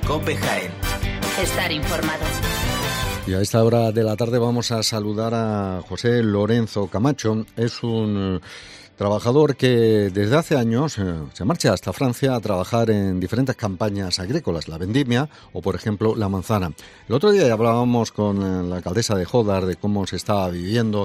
COPE Jaén. Estar informado. Y a esta hora de la tarde vamos a saludar a José Lorenzo Camacho. Es un trabajador que desde hace años se marcha hasta Francia a trabajar en diferentes campañas agrícolas, la vendimia o, por ejemplo, la manzana. El otro día hablábamos con la alcaldesa de Jódar de cómo se estaba viviendo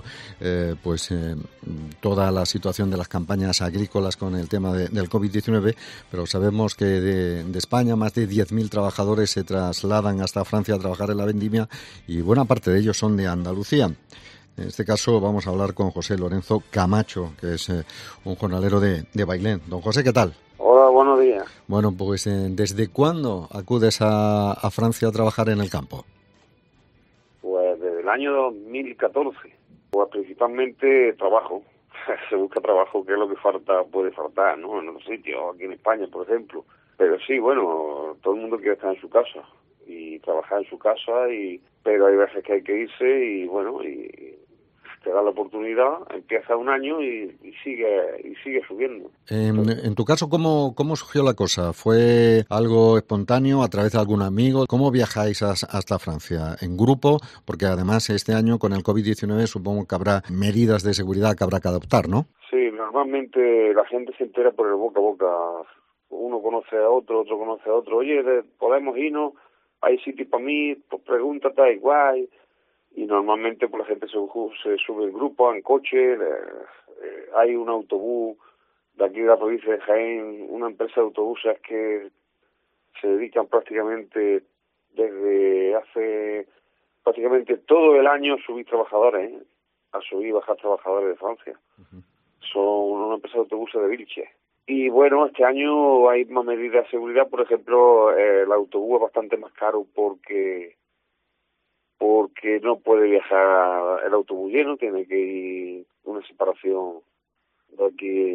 toda la situación de las campañas agrícolas con el tema del COVID-19, pero sabemos que de España más de 10.000 trabajadores se trasladan hasta Francia a trabajar en la vendimia y buena parte de ellos son de Andalucía. En este caso vamos a hablar con José Lorenzo Camacho, que es un jornalero de Bailén. Don José, ¿qué tal? Hola, buenos días. Bueno, pues ¿desde cuándo acudes a Francia a trabajar en el campo? Pues desde el año 2014. Pues principalmente trabajo. Se busca trabajo, que es lo que puede faltar, ¿no? En otros sitios, aquí en España, por ejemplo. Pero sí, bueno, todo el mundo quiere estar en su casa y trabajar en su casa, pero hay veces que hay que irse y bueno, y te da la oportunidad, empieza un año y sigue subiendo. En tu caso, ¿cómo surgió la cosa? ¿Fue algo espontáneo a través de algún amigo? ¿Cómo viajáis hasta Francia? ¿En grupo? Porque además este año con el COVID-19 supongo que habrá medidas de seguridad que habrá que adoptar, ¿no? Sí, normalmente la gente se entera por el boca a boca. Uno conoce a otro, otro conoce a otro. Oye, ¿podemos irnos? ¿Hay sitio para mí? Pues pregúntate, igual. Y normalmente pues la gente se sube en grupo, en coche. Hay un autobús de aquí de la provincia de Jaén, una empresa de autobuses que se dedican prácticamente desde hace prácticamente todo el año a subir trabajadores, a subir y bajar trabajadores de Francia. Uh-huh. Son una empresa de autobuses de Vilche. Y bueno, este año hay más medidas de seguridad. Por ejemplo, el autobús es bastante más caro porque no puede viajar el autobús lleno, tiene que ir una separación de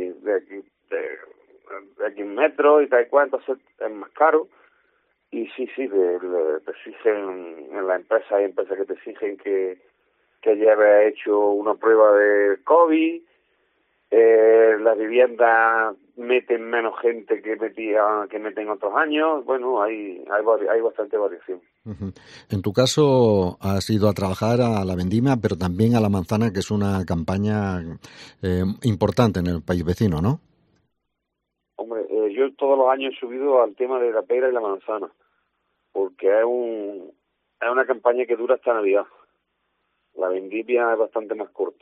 aquí en metro y tal y cual, entonces es más caro. Y sí, te exigen en la empresa, hay empresas que te exigen que lleves hecho una prueba de COVID. Las viviendas meten menos gente que meten otros años. Bueno, hay bastante variación. Uh-huh. En tu caso has ido a trabajar a la vendimia, pero también a la manzana, que es una campaña importante en el país vecino, ¿no? Hombre, yo todos los años he subido al tema de la pera y la manzana, porque es una campaña que dura hasta Navidad. La vendimia es bastante más corta.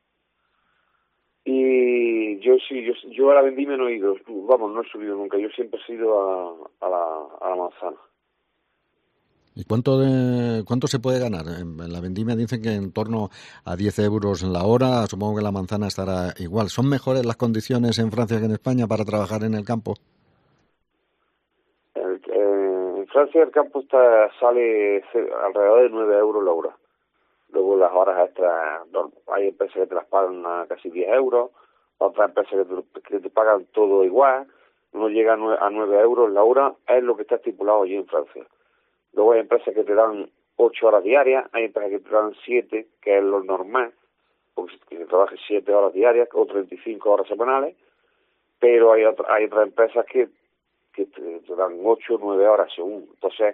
Y yo a la vendimia no he ido, no he subido nunca, yo siempre he ido a la manzana. ¿Y cuánto se puede ganar? En la vendimia dicen que en torno a 10 euros en la hora, supongo que la manzana estará igual. ¿Son mejores las condiciones en Francia que en España para trabajar en el campo? En Francia el campo sale alrededor de 9 euros la hora. Luego las horas extras, hay empresas que te las pagan a casi 10 euros, otras empresas que te pagan todo igual, no llega a 9 euros la hora, es lo que está estipulado allí en Francia. Luego hay empresas que te dan 8 horas diarias, hay empresas que te dan 7, que es lo normal, porque que trabajes 7 horas diarias o 35 horas semanales, pero hay otras empresas que te dan 8 o 9 horas según. Entonces,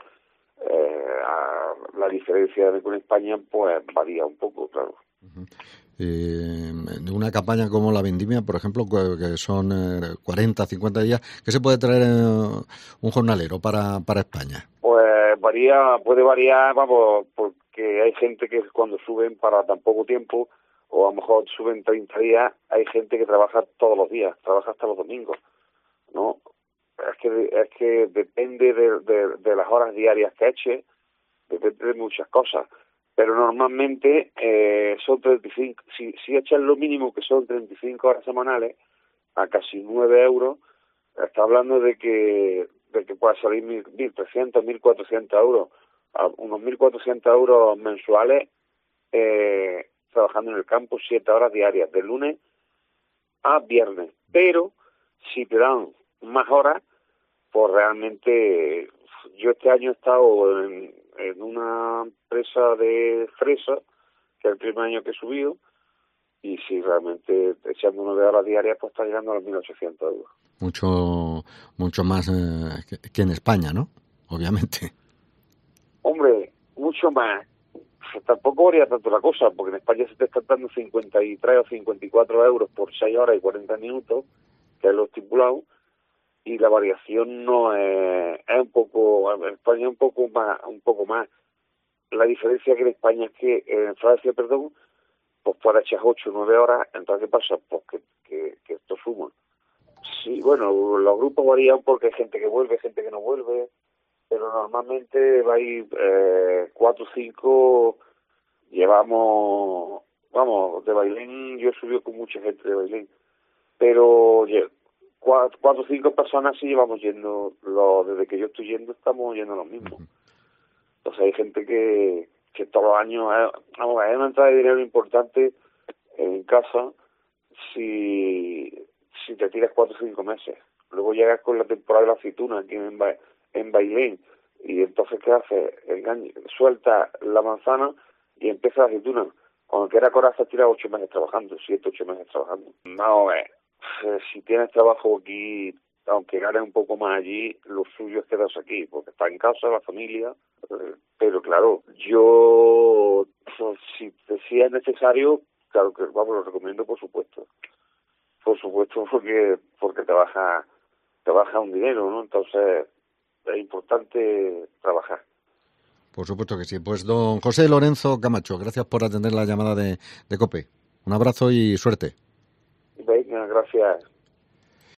la diferencia con España pues varía un poco, claro. Uh-huh. De una campaña como la vendimia, por ejemplo, que son 40, 50 días, ¿qué se puede traer un jornalero para España? Pues puede variar, porque hay gente que cuando suben para tan poco tiempo, o a lo mejor suben 30 días, hay gente que trabaja todos los días, trabaja hasta los domingos, ¿no? Es que depende de las horas diarias que eche, depende de muchas cosas, pero normalmente son 35, si echas lo mínimo que son 35 horas semanales, a casi 9 euros, está hablando de que puede salir 1.300, 1.400 euros, a unos 1.400 euros mensuales trabajando en el campo 7 horas diarias, de lunes a viernes. Pero si te dan más horas, pues realmente yo este año he estado en una empresa de fresa, que es el primer año que he subido, y si realmente echando 9 horas diarias, pues está llegando a los 1.800 euros. Mucho más que en España, ¿no? obviamente. Hombre, mucho más. Tampoco varía tanto la cosa, porque en España se te están dando 53 o 54 euros por 6 horas y 40 minutos, que es lo estipulado, y la variación no es un poco, en España un poco más. La diferencia que en España es que, en Francia, perdón, pues para echar 8 o 9 horas, entonces ¿qué pasa? Pues que esto suma. Sí, bueno, los grupos varían porque hay gente que vuelve, gente que no vuelve, pero normalmente va a ir 4 o 5, llevamos, vamos, de Bailén, yo he subido con mucha gente de Bailén, pero 4 o 5 personas sí llevamos yendo, desde que yo estoy yendo estamos yendo los mismos. Entonces hay gente que todos los años, hay una entrada de dinero importante en casa si te tiras 4 o 5 meses. Luego llegas con la temporada de la aceituna aquí en Bailén, y entonces ¿qué haces? Suelta la manzana y empieza la aceituna. Cuando quiera coraza tira 8 meses trabajando, 7, 8 meses trabajando. No, si tienes trabajo aquí, aunque ganes un poco más allí, lo suyo es quedarse aquí, porque está en casa, la familia. Pero claro, yo, si es necesario, claro que lo recomiendo, por supuesto. Por supuesto, porque te baja un dinero, ¿no? Entonces es importante trabajar. Por supuesto que sí. Pues don José Lorenzo Camacho, gracias por atender la llamada de COPE. Un abrazo y suerte. Venga, gracias.